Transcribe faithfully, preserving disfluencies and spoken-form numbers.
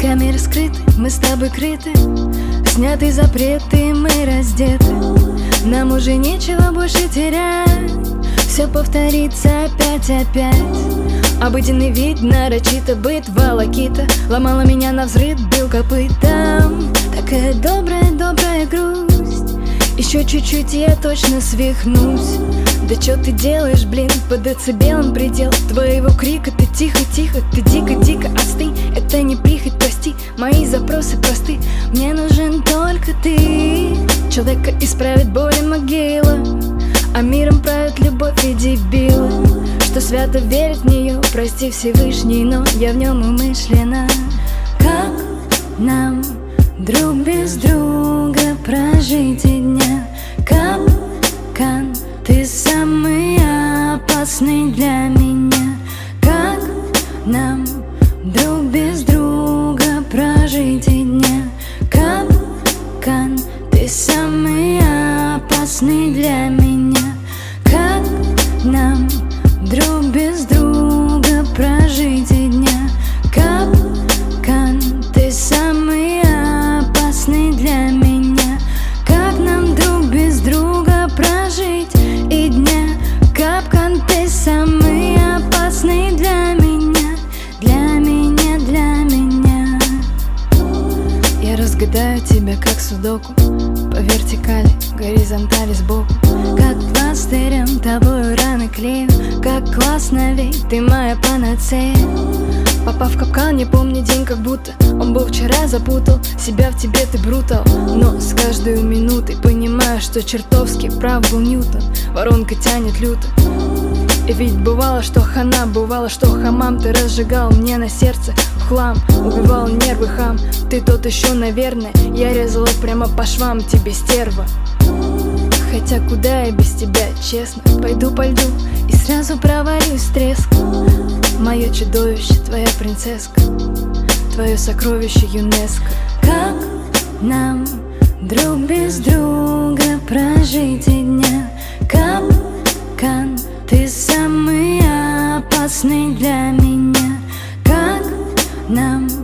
камеры скрыты, мы с тобой крыты, сняты запреты, мы раздеты. Нам уже нечего больше терять, все повторится опять-опять. Обыденный вид, нарочито быт, волокита ломала меня навзрыд, бил копытом. Такая добрая-добрая грусть, еще чуть-чуть я точно свихнусь. Да чё ты делаешь, блин, по децибелам предел твоего крика. Ты тихо-тихо, ты дико-дико остынь. Это не прихоть, прости, мои запросы просты. Мне нужен только ты. Человека исправит боли могила, а миром правит любовь и дебилы, что свято верит в нее. Прости, Всевышний, но я в нем умышленно. Как нам друг без друга прожить и дня? Капкан, ты самый опасный для меня. Как нам друг без друга прожить и дня? Капкан, ты самый опасный для меня. Как нам друг без друга прожить и дня? Капкан, ты самый опасный для меня. Как нам друг без друга прожить и дня? Капкан, ты самый опасный для меня. Для меня, для меня. Я разгадаю тебя как судоку, по вертикали, горизонтали сбоку. Как пластырем тобою раны клею. Как классно, ведь ты моя панацея. Попав в капкан, не помню день, как будто он был вчера, запутал себя в тебе, ты брутал. Но с каждой минутой понимаю, что чертовски прав был Ньютон. Воронка тянет люто. И ведь бывало, что хана, бывало, что хамам. Ты разжигал мне на сердце в хлам, убивал нервы, хам. Ты тот еще, наверное, я резала прямо по швам тебе, стерва. Хотя куда я без тебя, честно? Пойду по льду и сразу провалюсь в треск. Мое чудовище, твоя принцесска, твое сокровище ЮНЕСКО. Как нам друг без друга прожить и дня? Капкан, ты самый опасный для меня. Как нам